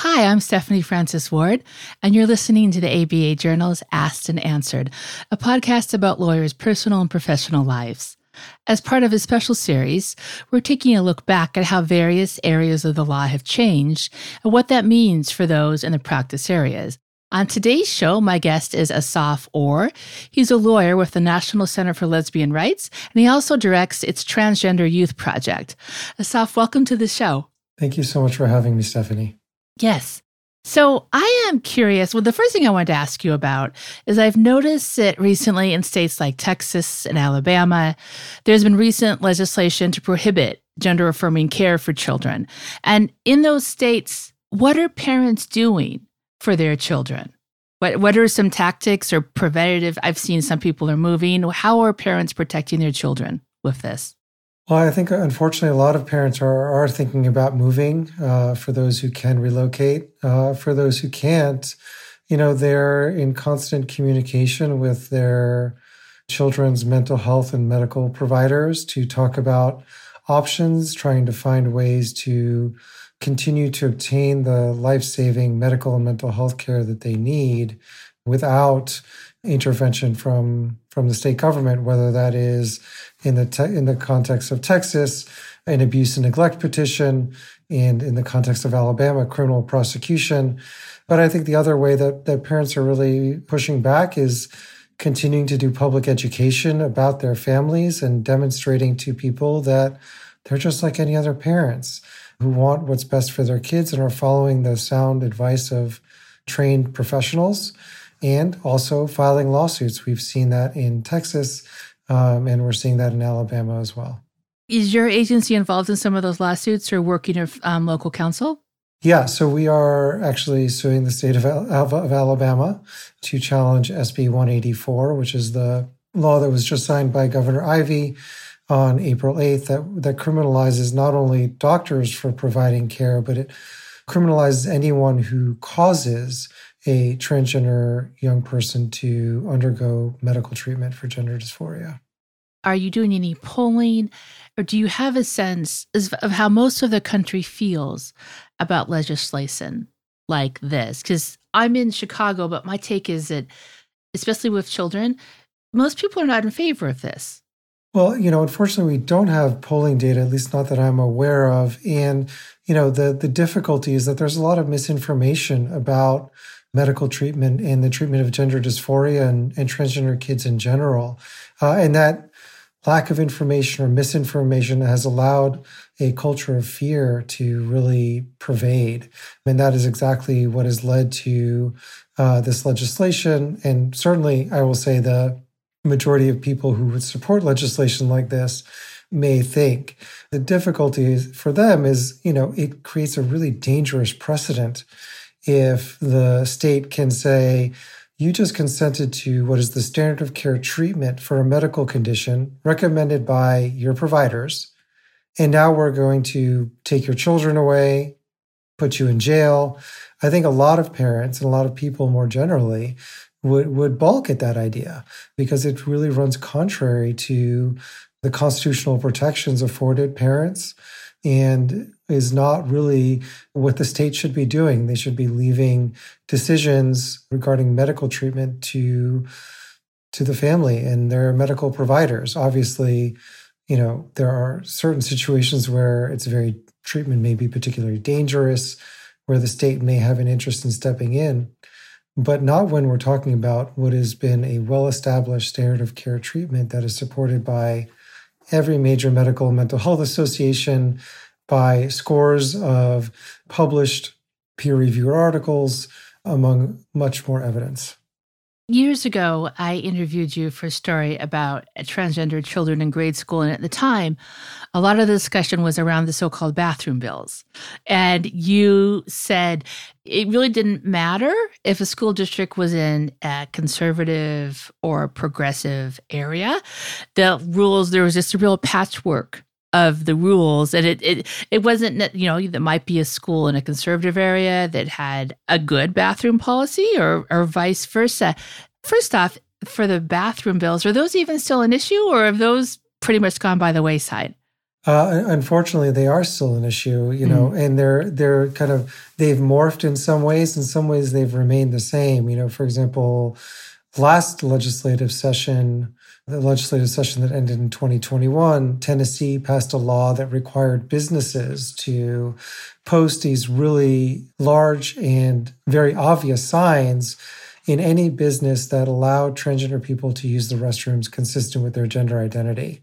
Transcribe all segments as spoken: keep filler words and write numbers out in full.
Hi, I'm Stephanie Francis Ward, and you're listening to the A B A Journal's Asked and Answered, a podcast about lawyers' personal and professional lives. As part of a special series, we're taking a look back at how various areas of the law have changed and what that means for those in the practice areas. On today's show, my guest is Asaf Orr. He's a lawyer with the National Center for Lesbian Rights, and he also directs its Transgender Youth Project. Asaf, welcome to the show. Thank you so much for having me, Stephanie. Yes. So I am curious. Well, the first thing I wanted to ask you about is I've noticed that recently in states like Texas and Alabama, there's been recent legislation to prohibit gender-affirming care for children. And in those states, what are parents doing for their children? What what are some tactics or preventative? I've seen some people are moving. How are parents protecting their children with this? Well, I think, unfortunately, a lot of parents are, are thinking about moving uh, for those who can relocate. Uh, for those who can't, you know, they're in constant communication with their children's mental health and medical providers to talk about options, trying to find ways to continue to obtain the life-saving medical and mental health care that they need without intervention from from the state government, whether that is in the te- in the context of Texas, an abuse and neglect petition, and in the context of Alabama, criminal prosecution. But I think the other way that, that parents are really pushing back is continuing to do public education about their families and demonstrating to people that they're just like any other parents who want what's best for their kids and are following the sound advice of trained professionals, and also filing lawsuits. We've seen that in Texas, um, and we're seeing that in Alabama as well. Is your agency involved in some of those lawsuits or working with um, local counsel? Yeah, so we are actually suing the state of, of, of Alabama to challenge S B one eighty-four, which is the law that was just signed by Governor Ivey on April eighth that, that criminalizes not only doctors for providing care, but it criminalizes anyone who causes a transgender young person to undergo medical treatment for gender dysphoria. Are you doing any polling, or do you have a sense of how most of the country feels about legislation like this? Because I'm in Chicago, but my take is that, especially with children, most people are not in favor of this. Well, you know, unfortunately, we don't have polling data, at least not that I'm aware of. And, you know, the, the difficulty is that there's a lot of misinformation about medical treatment and the treatment of gender dysphoria and, and transgender kids in general. Uh, and that lack of information or misinformation has allowed a culture of fear to really pervade. And that is exactly what has led to uh, this legislation. And certainly, I will say the majority of people who would support legislation like this may think. The difficulty for them is, you know, it creates a really dangerous precedent if the state can say, you just consented to what is the standard of care treatment for a medical condition recommended by your providers, and now we're going to take your children away, put you in jail. I think a lot of parents and a lot of people more generally would, would balk at that idea because it really runs contrary to the constitutional protections afforded parents and is not really what the state should be doing. They should be leaving decisions regarding medical treatment to, to the family and their medical providers. Obviously, you know, there are certain situations where it's very treatment may be particularly dangerous, where the state may have an interest in stepping in, but not when we're talking about what has been a well-established standard of care treatment that is supported by every major medical and mental health association, by scores of published peer-reviewed articles, among much more evidence. Years ago, I interviewed you for a story about transgender children in grade school. And at the time, a lot of the discussion was around the so-called bathroom bills. And you said it really didn't matter if a school district was in a conservative or progressive area. The rules, there was just a real patchwork of the rules. And it, it it wasn't, you know, there might be a school in a conservative area that had a good bathroom policy or or vice versa. First off, for the bathroom bills, are those even still an issue or have those pretty much gone by the wayside? Uh, unfortunately, they are still an issue, you know, Mm. and they're they're kind of they've morphed in some ways. In some ways, they've remained the same. You know, for example, last legislative session, the legislative session that ended in twenty twenty-one, Tennessee passed a law that required businesses to post these really large and very obvious signs in any business that allowed transgender people to use the restrooms consistent with their gender identity.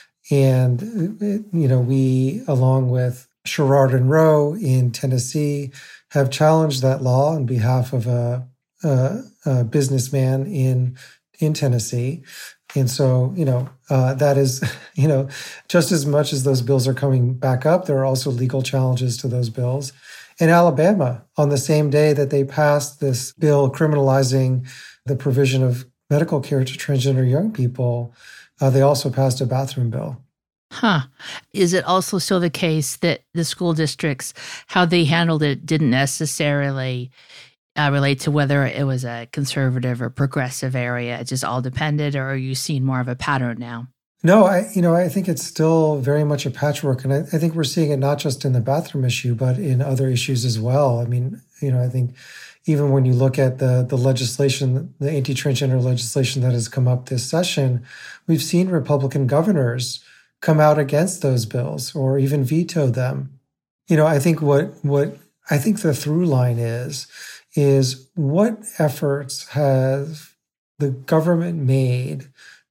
And, you know, we, along with Sherrard and Rowe in Tennessee, have challenged that law on behalf of a, a, a businessman in, in Tennessee. And so, you know, uh, that is, you know, just as much as those bills are coming back up, there are also legal challenges to those bills. In Alabama, on the same day that they passed this bill criminalizing the provision of medical care to transgender young people, Uh, they also passed a bathroom bill. Huh. Is it also still the case that the school districts, how they handled it, didn't necessarily uh, relate to whether it was a conservative or progressive area? It just all depended, or are you seeing more of a pattern now? No, I, you know, I think it's still very much a patchwork, and I, I think we're seeing it not just in the bathroom issue, but in other issues as well. I mean, you know, I think even when you look at the the legislation, the anti-transgender legislation that has come up this session, we've seen Republican governors come out against those bills or even veto them. You know, I think what what I think the through line is is what efforts have the government made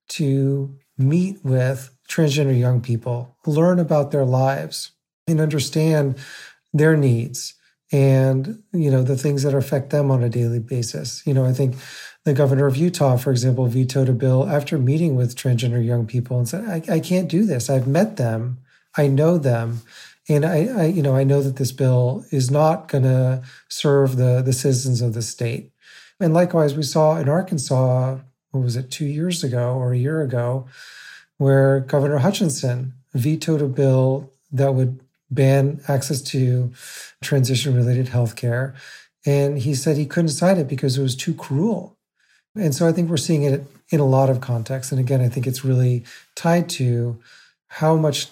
to meet with transgender young people, learn about their lives, and understand their needs and, you know, the things that affect them on a daily basis. You know, I think the governor of Utah, for example, vetoed a bill after meeting with transgender young people and said, I, I can't do this. I've met them. I know them. And I, I, you know, I know that this bill is not going to serve the, the citizens of the state. And likewise, we saw in Arkansas, what was it, two years ago or a year ago, where Governor Hutchinson vetoed a bill that would ban access to transition-related health care. And he said he couldn't sign it because it was too cruel. And so I think we're seeing it in a lot of contexts. And again, I think it's really tied to how much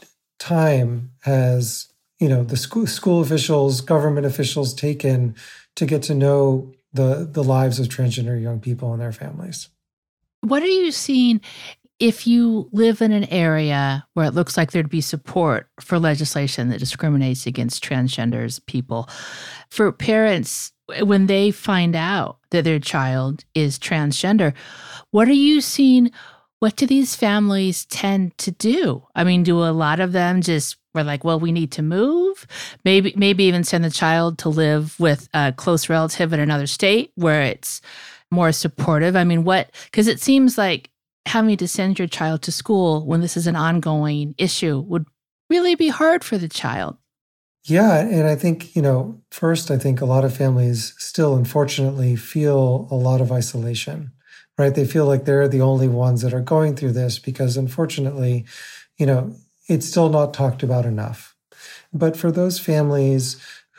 time has, you know, the school, school officials, government officials taken to get to know the, the lives of transgender young people and their families. What are you seeing if you live in an area where it looks like there'd be support for legislation that discriminates against transgenders people? For parents, when they find out that their child is transgender, what are you seeing? What do these families tend to do? I mean, do a lot of them just were like, well, we need to move? Maybe, maybe even send the child to live with a close relative in another state where it's more supportive? I mean, what, because it seems like having to send your child to school when this is an ongoing issue would really be hard for the child. Yeah. And I think, you know, first, I think a lot of families still, unfortunately, feel a lot of isolation, right? They feel like they're the only ones that are going through this because, unfortunately, you know, it's still not talked about enough. But for those families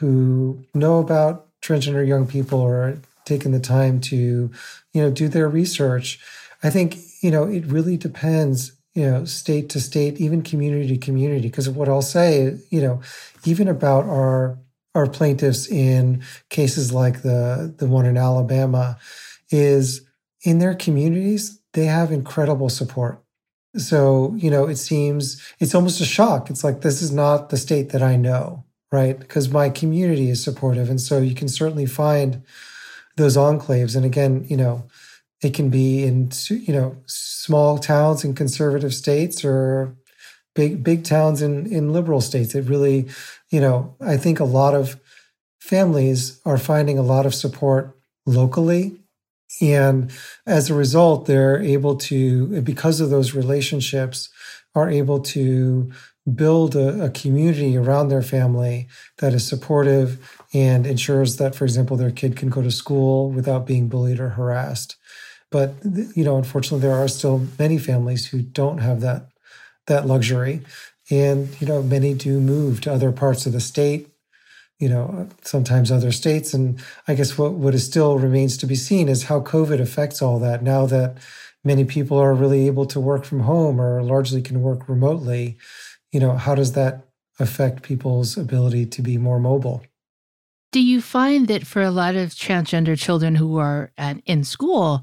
who know about transgender young people or are taking the time to, you know, do their research, I think, you know, it really depends, you know, state to state, even community to community. Because what I'll say, you know, even about our our plaintiffs in cases like the the one in Alabama, is in their communities, they have incredible support. So, you know, it seems it's almost a shock. It's like, this is not the state that I know, right? Because my community is supportive. And so you can certainly find those enclaves. And again, you know, it can be in, you know, small towns in conservative states or big, big towns in, in liberal states. It really, you know, I think a lot of families are finding a lot of support locally. And as a result, they're able to, because of those relationships, are able to build a, a community around their family that is supportive and ensures that, for example, their kid can go to school without being bullied or harassed. But, you know, unfortunately, there are still many families who don't have that that luxury. And, you know, many do move to other parts of the state, you know, sometimes other states. And I guess what, what is still remains to be seen is how COVID affects all that. Now that many people are really able to work from home or largely can work remotely, you know, how does that affect people's ability to be more mobile? Do you find that for a lot of transgender children who are at, in school,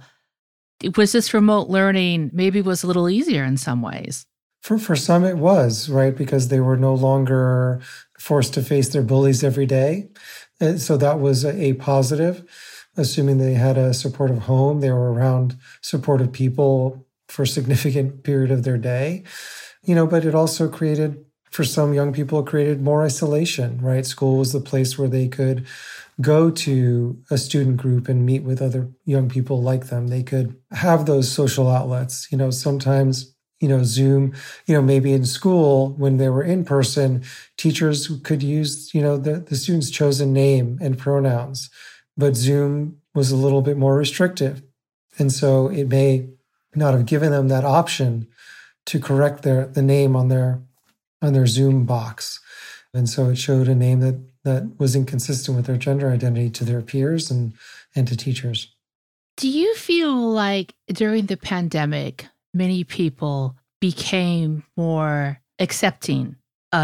was this remote learning maybe was a little easier in some ways? For for some, it was, right, because they were no longer forced to face their bullies every day. And so that was a, a positive, assuming they had a supportive home, they were around supportive people for a significant period of their day. You know, but it also created, for some young people, it created more isolation, right? School was the place where they could go to a student group and meet with other young people like them. They could have those social outlets. You know, sometimes, you know, Zoom, you know, maybe in school when they were in person, teachers could use, you know, the, the student's chosen name and pronouns, but Zoom was a little bit more restrictive. And so it may not have given them that option to correct their the name on their on their Zoom box. And so it showed a name that that was inconsistent with their gender identity to their peers and, and to teachers. Do you feel like during the pandemic, many people became more accepting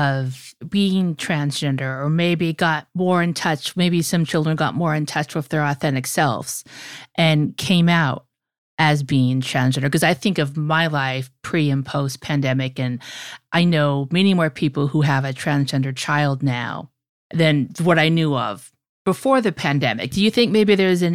of being transgender, or maybe got more in touch, maybe some children got more in touch with their authentic selves and came out as being transgender? Because I think of my life pre and post pandemic, and I know many more people who have a transgender child now than what I knew of before the pandemic. Do you think maybe there's an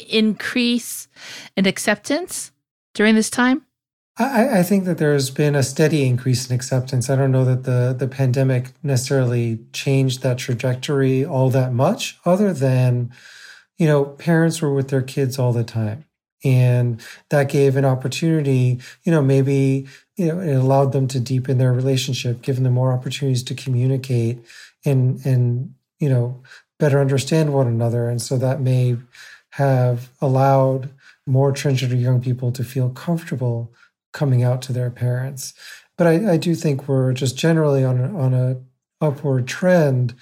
increase in acceptance during this time? I, I think that there's been a steady increase in acceptance. I don't know that the, the pandemic necessarily changed that trajectory all that much, other than, you know, parents were with their kids all the time. And that gave an opportunity, you know, maybe, you know, it allowed them to deepen their relationship, giving them more opportunities to communicate and, and, you know, better understand one another. And so that may have allowed more transgender young people to feel comfortable coming out to their parents. But I, I do think we're just generally on a, on a upward trend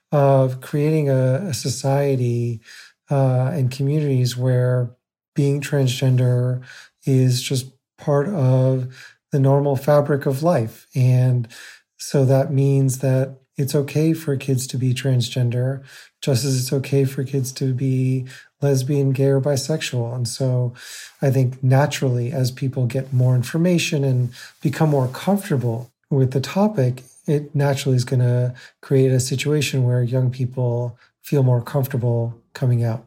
of creating a, a society uh, and communities where being transgender is just part of the normal fabric of life. And so that means that it's okay for kids to be transgender, just as it's okay for kids to be lesbian, gay, or bisexual. And so I think naturally, as people get more information and become more comfortable with the topic, it naturally is going to create a situation where young people feel more comfortable coming out.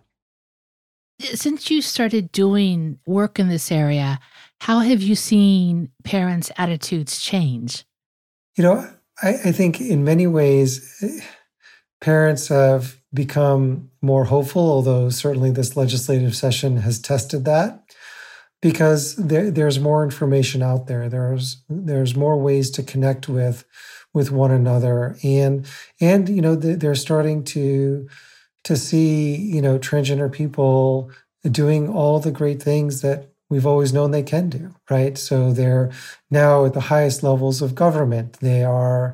Since you started doing work in this area, how have you seen parents' attitudes change? You know, I, I think in many ways, parents have become more hopeful, although certainly this legislative session has tested that, because there, there's more information out there. There's there's more ways to connect with with one another, and and you know they're starting to to see you know transgender people doing all the great things that we've always known they can do, right? So they're now at the highest levels of government. They are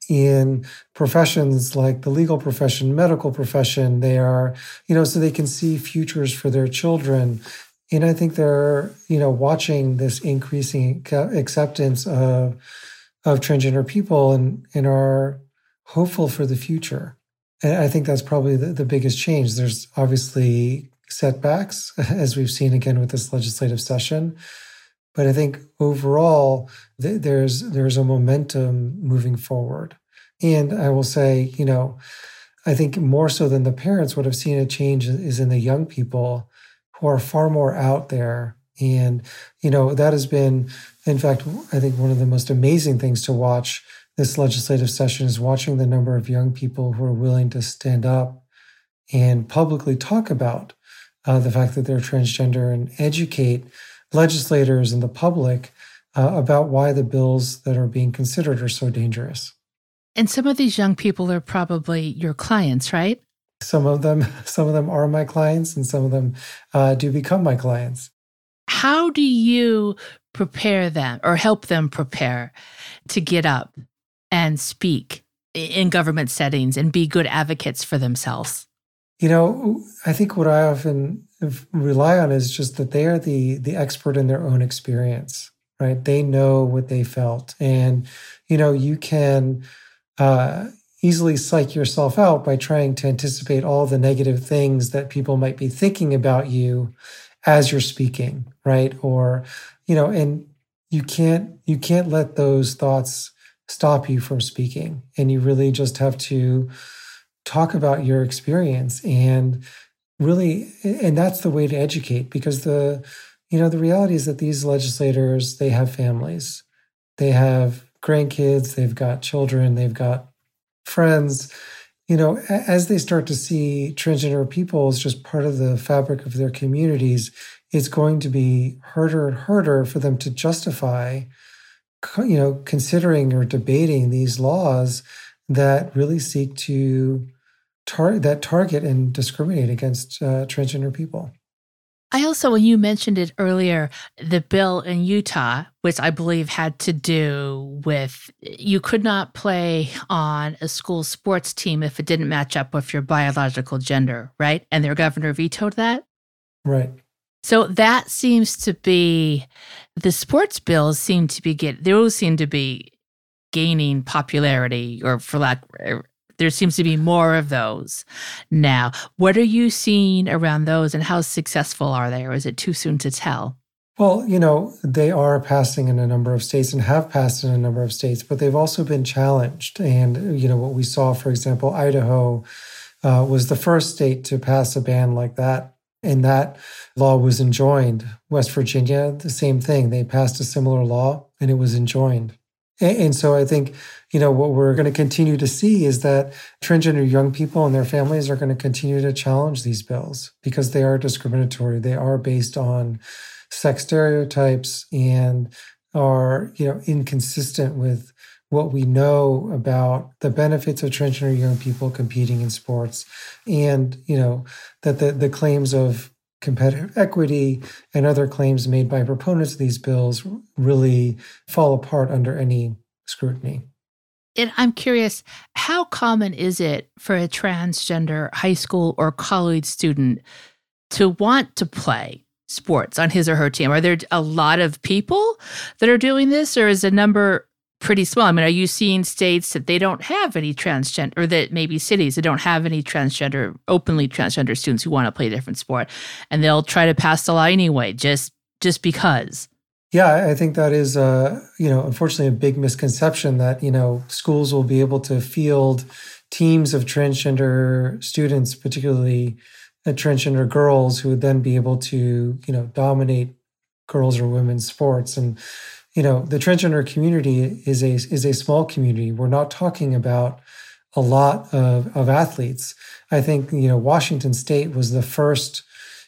in professions like the legal profession, medical profession. They are, you know, so they can see futures for their children. And I think they're, you know, watching this increasing acceptance of, of transgender people and, and are hopeful for the future. And I think that's probably the, the biggest change. There's obviously setbacks, as we've seen again with this legislative session. But I think overall, th- there's there's a momentum moving forward. And I will say, you know, I think more so than the parents would have seen a change is in the young people who are far more out there. And, you know, that has been, in fact, I think one of the most amazing things to watch this legislative session is watching the number of young people who are willing to stand up and publicly talk about uh, the fact that they're transgender and educate legislators and the public uh, about why the bills that are being considered are so dangerous. And some of these young people are probably your clients, right? Some of them, some of them are my clients, and some of them uh, do become my clients. How do you prepare them or help them prepare to get up and speak in government settings and be good advocates for themselves? You know, I think what I often rely on is just that they are the the expert in their own experience. right? They know what they felt. And, you know, you can uh, easily psych yourself out by trying to anticipate all the negative things that people might be thinking about you as you're speaking, right? Or, you know, and you can't you can't let those thoughts stop you from speaking. And you really just have to talk about your experience and really, and that's the way to educate, because the, you know, the reality is that these legislators, they have families, they have grandkids, they've got children, they've got friends. You know, as they start to see transgender people as just part of the fabric of their communities, it's going to be harder and harder for them to justify, you know, considering or debating these laws that really seek to tar- that target and discriminate against uh, transgender people. I also, when you mentioned it earlier, the bill in Utah, which I believe had to do with you could not play on a school sports team if it didn't match up with your biological gender, right? And their governor vetoed that? Right. So that seems to be, the sports bills seem to be, get those seem to be gaining popularity, or for lack, there seems to be more of those now. What are you seeing around those, and how successful are they, or is it too soon to tell? Well, you know, they are passing in a number of states and have passed in a number of states, but they've also been challenged. And, you know, what we saw, for example, Idaho uh, was the first state to pass a ban like that. And that law was enjoined. West Virginia, the same thing. They passed a similar law and it was enjoined. And, and so I think, you know, what we're going to continue to see is that transgender young people and their families are going to continue to challenge these bills because they are discriminatory. They are based on sex stereotypes and are, you know, inconsistent with what we know about the benefits of transgender young people competing in sports, and, you know, that the, the claims of competitive equity and other claims made by proponents of these bills really fall apart under any scrutiny. And I'm curious, how common is it for a transgender high school or college student to want to play sports on his or her team? Are there a lot of people that are doing this, or is the number pretty small? I mean, are you seeing states that they don't have any transgender, or that maybe cities that don't have any transgender, openly transgender students who want to play a different sport, and they'll try to pass the law anyway, just just because? Yeah, I think that is, uh, you know, unfortunately a big misconception that, you know, schools will be able to field teams of transgender students, particularly uh, transgender girls, who would then be able to, you know, dominate girls or women's sports. And, you know, the transgender community is a is a small community. We're not talking about a lot of, of athletes. I think, you know, Washington State was the first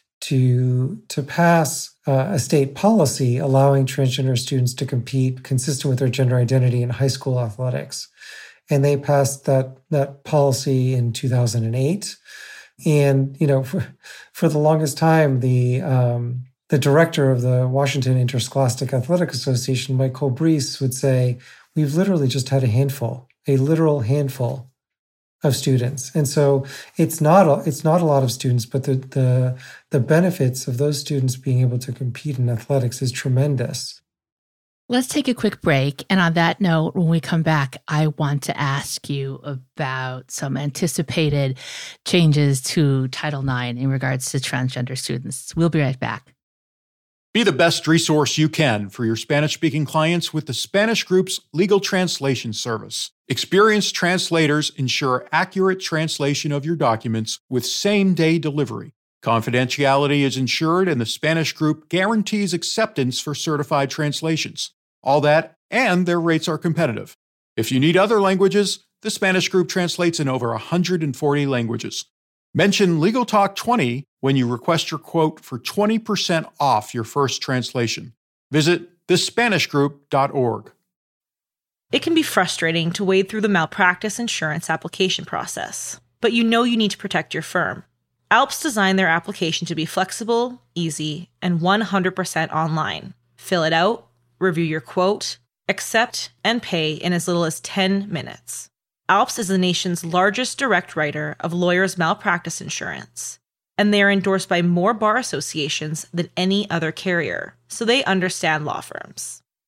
to to pass uh, a state policy allowing transgender students to compete consistent with their gender identity in high school athletics. And they passed that that policy in two thousand eight. And, you know, for, for the longest time, the um, the director of the Washington Interscholastic Athletic Association, Mike Colbrese, would say, we've literally just had a handful, a literal handful of students. And so it's not a, it's not a lot of students, but the, the the benefits of those students being able to compete in athletics is tremendous. Let's take a quick break. And on that note, when we come back, I want to ask you about some anticipated changes to Title nine in regards to transgender students. We'll be right back. Be the best resource you can for your Spanish-speaking clients with the Spanish Group's legal translation service. Experienced translators ensure accurate translation of your documents with same-day delivery. Confidentiality is ensured, and the Spanish Group guarantees acceptance for certified translations. All that, and their rates are competitive. If you need other languages, the Spanish Group translates in over one hundred forty languages. Mention Legal Talk twenty when you request your quote for twenty percent off your first translation. Visit the spanish group dot org. It can be frustrating to wade through the malpractice insurance application process, but you know you need to protect your firm. Alps designed their application to be flexible, easy, and one hundred percent online. Fill it out, review your quote, accept, and pay in as little as ten minutes. Alps is the nation's largest direct writer of lawyers' malpractice insurance, and they are endorsed by more bar associations than any other carrier, so they understand law firms.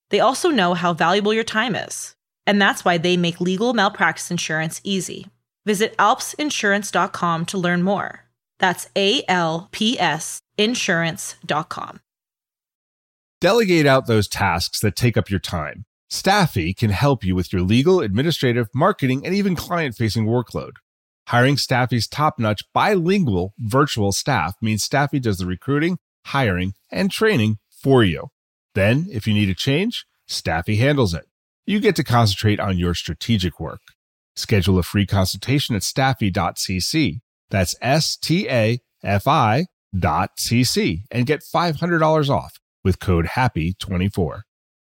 They also know how valuable your time is. And that's why they make legal malpractice insurance easy. Visit alps insurance dot com to learn more. That's A L P S insurance dot com. Delegate out those tasks that take up your time. Staffy can help you with your legal, administrative, marketing, and even client-facing workload. Hiring Staffy's top-notch bilingual virtual staff means Staffy does the recruiting, hiring, and training for you. Then, if you need a change, Staffy handles it. You get to concentrate on your strategic work. Schedule a free consultation at staffy dot c c. That's S T A F I dot C C and get five hundred dollars off with code happy twenty-four.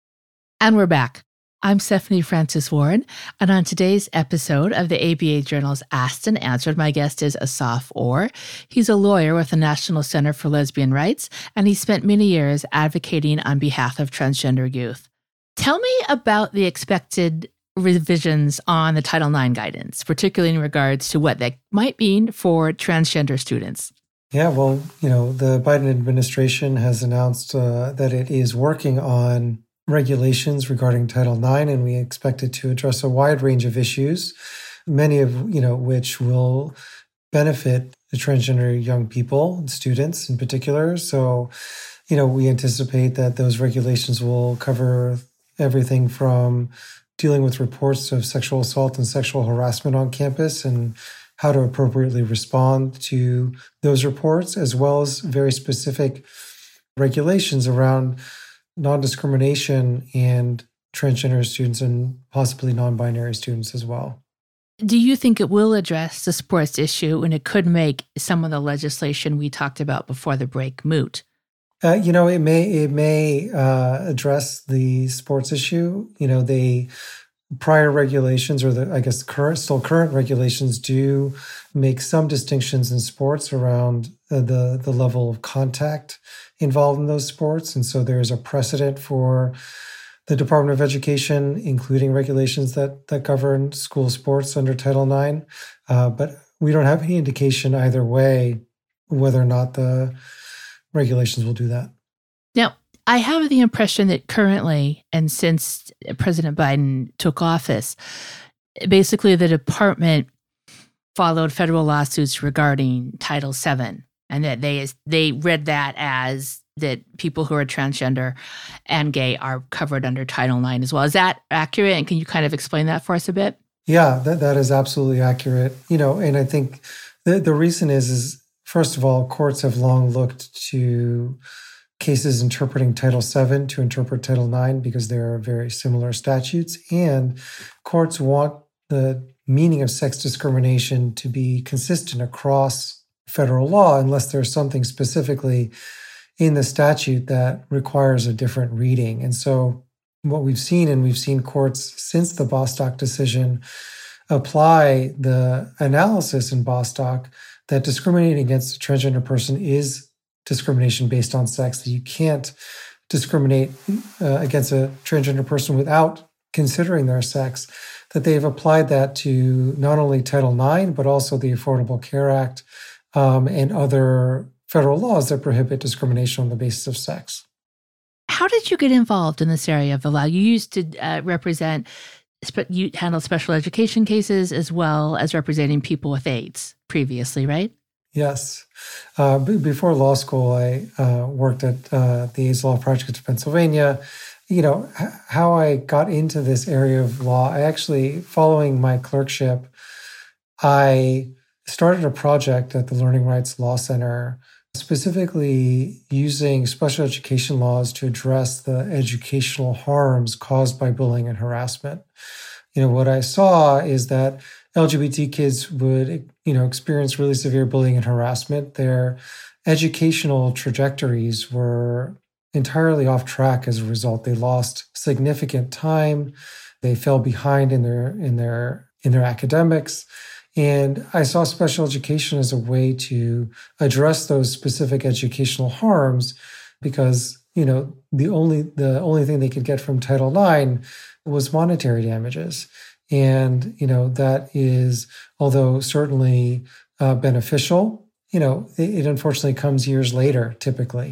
And we're back. I'm Stephanie Francis Warren, and on today's episode of the A B A Journal's Asked and Answered, my guest is Asaf Orr. He's a lawyer with the National Center for Lesbian Rights, and he spent many years advocating on behalf of transgender youth. Tell me about the expected revisions on the Title nine guidance, particularly in regards to what that might mean for transgender students. Yeah, well, you know, the Biden administration has announced uh, that it is working on regulations regarding Title nine, and we expect it to address a wide range of issues, many of, you know, which will benefit the transgender young people, students in particular. So, you know, we anticipate that those regulations will cover everything from dealing with reports of sexual assault and sexual harassment on campus and how to appropriately respond to those reports, as well as very specific regulations around non-discrimination and transgender students and possibly non-binary students as well. Do you think it will address the sports issue, and it could make some of the legislation we talked about before the break moot? Uh, you know, it may it may uh, address the sports issue. You know, the prior regulations, or the I guess current still current regulations, do make some distinctions in sports around the the, the level of contact involved in those sports, and so there is a precedent for the Department of Education, including regulations that that govern school sports under Title nine. Uh, but we don't have any indication either way whether or not the regulations will do that. Now, I have the impression that currently, and since President Biden took office, basically the department followed federal lawsuits regarding Title seven, and that they they read that as that people who are transgender and gay are covered under Title nine as well. Is that accurate? And can you kind of explain that for us a bit? Yeah, that, that is absolutely accurate. You know, and I think the, the reason is, is, first of all, courts have long looked to cases interpreting Title seven to interpret Title nine because there are very similar statutes, and courts want the meaning of sex discrimination to be consistent across federal law unless there's something specifically in the statute that requires a different reading. And so what we've seen, and we've seen courts since the Bostock decision apply the analysis in Bostock that discriminating against a transgender person is discrimination based on sex, that you can't discriminate uh, against a transgender person without considering their sex, that they've applied that to not only Title nine, but also the Affordable Care Act um, and other federal laws that prohibit discrimination on the basis of sex. How did you get involved in this area of the law? You used to uh, represent, you handled special education cases as well as representing people with AIDS previously, right? Yes. Uh, b- before law school, I uh, worked at uh, the AIDS Law Project of Pennsylvania. You know, h- how I got into this area of law, I actually, following my clerkship, I started a project at the Learning Rights Law Center, specifically using special education laws to address the educational harms caused by bullying and harassment. You know, what I saw is that L G B T kids would, you know, experience really severe bullying and harassment. Their educational trajectories were entirely off track as a result. They lost significant time. They fell behind in their in their in their academics. And I saw special education as a way to address those specific educational harms because, you know, the only the only thing they could get from Title nine was monetary damages. And, you know, that is, although certainly uh, beneficial, you know, it, it unfortunately comes years later, typically.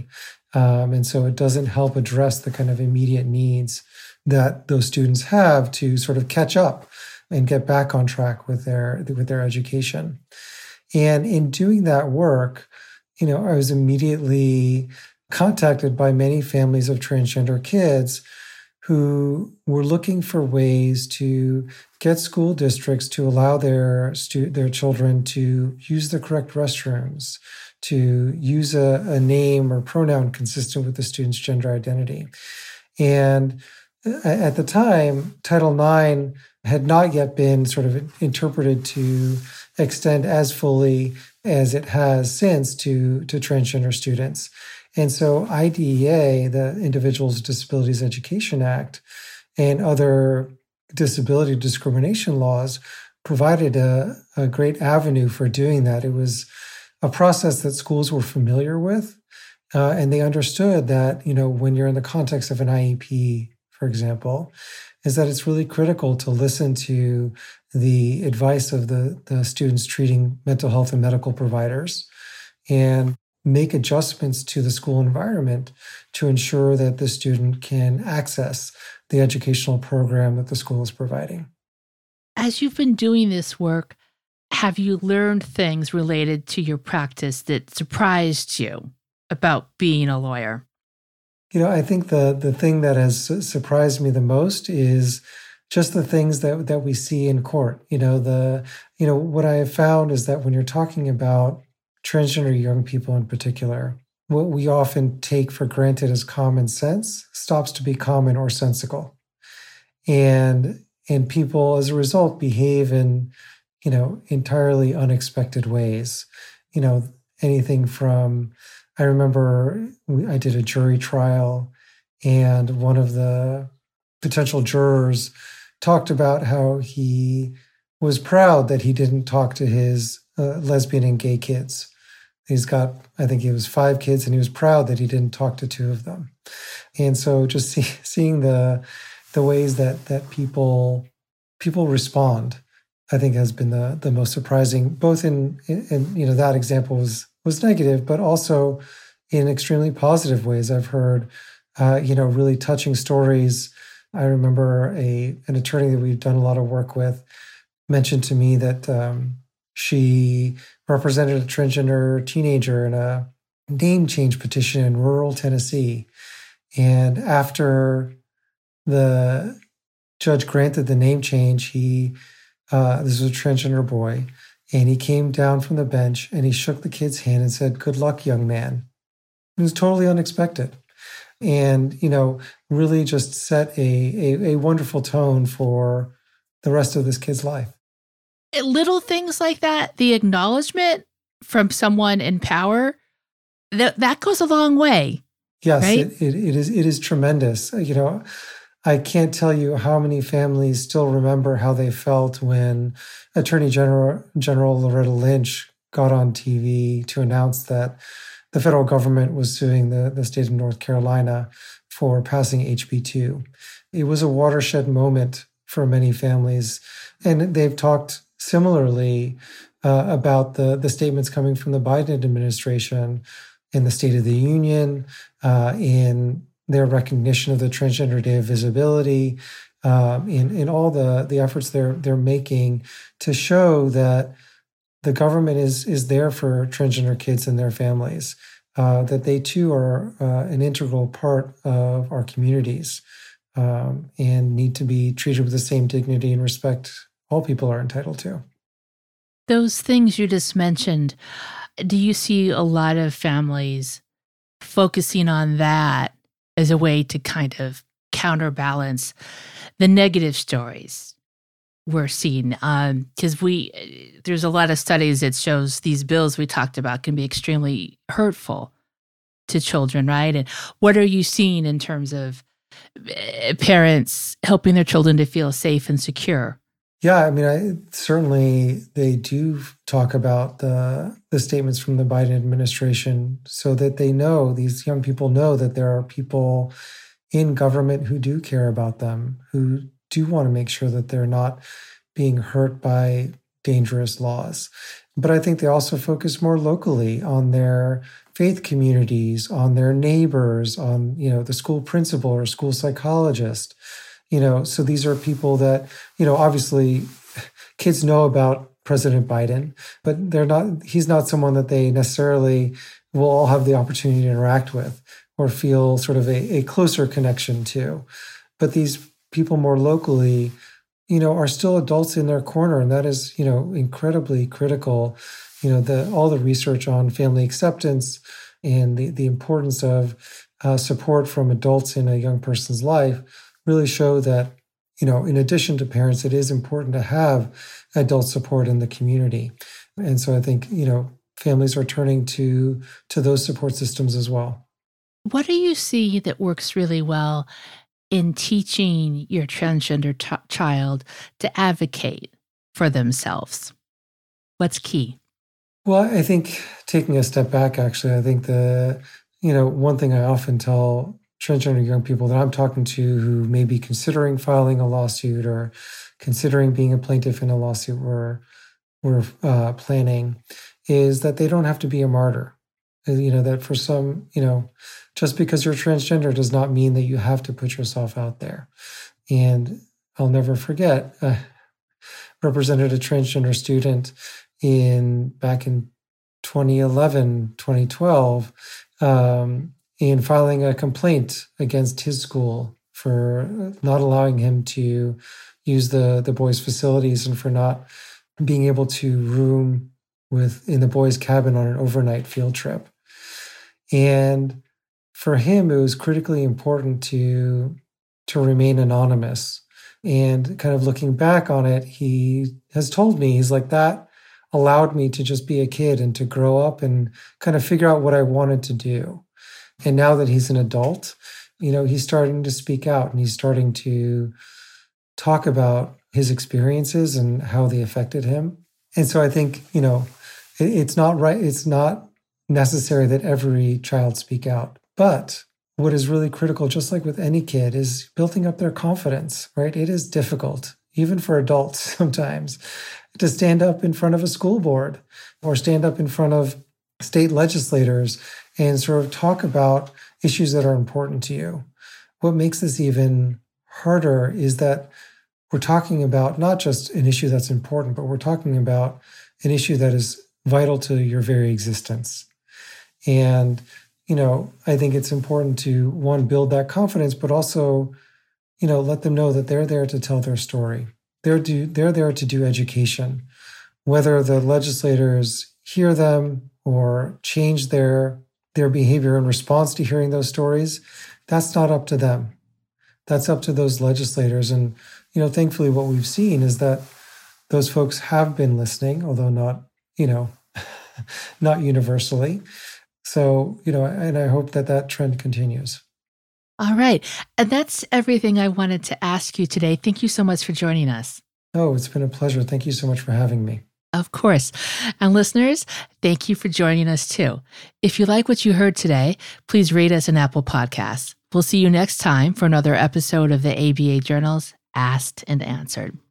Um, and so it doesn't help address the kind of immediate needs that those students have to sort of catch up and get back on track with their with their education. And in doing that work, you know, I was immediately contacted by many families of transgender kids who were looking for ways to get school districts to allow their stu- their children to use the correct restrooms, to use a, a name or pronoun consistent with the student's gender identity. And at the time, Title nine had not yet been sort of interpreted to extend as fully as it has since to, to transgender students. And so I D E A, the Individuals with Disabilities Education Act, and other disability discrimination laws provided a, a great avenue for doing that. It was a process that schools were familiar with, uh, and they understood that, you know, when you're in the context of an I E P, for example, is that it's really critical to listen to the advice of the, the students treating mental health and medical providers and make adjustments to the school environment to ensure that the student can access the educational program that the school is providing. As you've been doing this work, have you learned things related to your practice that surprised you about being a lawyer? You know, I think the the thing that has surprised me the most is just the things that that we see in court. You know, the you know what I have found is that when you're talking about transgender young people in particular, what we often take for granted as common sense stops to be common or sensical, and and people as a result behave in you know entirely unexpected ways. You know, anything from I remember I did a jury trial, and one of the potential jurors talked about how he was proud that he didn't talk to his uh, lesbian and gay kids. He's got, I think he was five kids, and he was proud that he didn't talk to two of them. And so just see, seeing the the ways that that people people respond, I think has been the the most surprising, both in, in, in you know, that example was was negative, but also in extremely positive ways. I've heard, uh, you know, really touching stories. I remember a an attorney that we've done a lot of work with mentioned to me that um, she represented a transgender teenager in a name change petition in rural Tennessee. And after the judge granted the name change, he, uh, this was a transgender boy, and he came down from the bench and he shook the kid's hand and said, "Good luck, young man." It was totally unexpected. And, you know, really just set a, a, a wonderful tone for the rest of this kid's life. Little things like that, the acknowledgement from someone in power, that that goes a long way. Yes, right? it, it, it is. It is tremendous. You know, I can't tell you how many families still remember how they felt when Attorney General General Loretta Lynch got on T V to announce that the federal government was suing the, the state of North Carolina for passing H B two. It was a watershed moment for many families. And they've talked similarly uh, about the, the statements coming from the Biden administration in the State of the Union, uh, in their recognition of the Transgender Day of Visibility, um, in, in all the, the efforts they're, they're making to show that the government is is there for transgender kids and their families, uh, that they too are uh, an integral part of our communities um, and need to be treated with the same dignity and respect all people are entitled to. Those things you just mentioned, do you see a lot of families focusing on that as a way to kind of counterbalance the negative stories we're seeing? Because um, we, there's a lot of studies that shows these bills we talked about can be extremely hurtful to children, right? And what are you seeing in terms of parents helping their children to feel safe and secure? Yeah, I mean, I, certainly they do talk about the the statements from the Biden administration so that they know, these young people know that there are people in government who do care about them, who do want to make sure that they're not being hurt by dangerous laws. But I think they also focus more locally on their faith communities, on their neighbors, on, you know, the school principal or school psychologist. You know, so these are people that, you know, obviously kids know about President Biden, but they're not, he's not someone that they necessarily will all have the opportunity to interact with or feel sort of a, a closer connection to. But these people more locally, you know, are still adults in their corner. And that is, you know, incredibly critical. You know, the all the research on family acceptance and the, the importance of uh, support from adults in a young person's life really show that, you know, in addition to parents, it is important to have adult support in the community. And so I think, you know, families are turning to to those support systems as well. What do you see that works really well in teaching your transgender t- child to advocate for themselves? What's key? Well, I think taking a step back, actually, I think the, you know, one thing I often tell transgender young people that I'm talking to who may be considering filing a lawsuit or considering being a plaintiff in a lawsuit we're, we're uh, planning is that they don't have to be a martyr. You know, that for some, you know, just because you're transgender does not mean that you have to put yourself out there. And I'll never forget, I represented a transgender student in back in twenty eleven, twenty twelve, um, in filing a complaint against his school for not allowing him to use the, the boys' facilities and for not being able to room with in the boys' cabin on an overnight field trip. And for him, it was critically important to, to remain anonymous. And kind of looking back on it, he has told me, he's like, that allowed me to just be a kid and to grow up and kind of figure out what I wanted to do. And now that he's an adult, you know, he's starting to speak out and he's starting to talk about his experiences and how they affected him. And so I think, you know, it, it's not right. It's not necessary that every child speak out. But what is really critical, just like with any kid, is building up their confidence, right? It is difficult, even for adults sometimes, to stand up in front of a school board or stand up in front of state legislators and sort of talk about issues that are important to you. What makes this even harder is that we're talking about not just an issue that's important, but we're talking about an issue that is vital to your very existence. And, you know, I think it's important to, one, build that confidence, but also, you know, let them know that they're there to tell their story. They're, do, they're there to do education. Whether the legislators hear them or change their, their behavior in response to hearing those stories, that's not up to them. That's up to those legislators. And, you know, thankfully what we've seen is that those folks have been listening, although not, you know, not universally. So, you know, and I hope that that trend continues. All right. And that's everything I wanted to ask you today. Thank you so much for joining us. Oh, it's been a pleasure. Thank you so much for having me. Of course. And listeners, thank you for joining us too. If you like what you heard today, please rate us an Apple Podcast. We'll see you next time for another episode of the A B A Journal's Asked and Answered.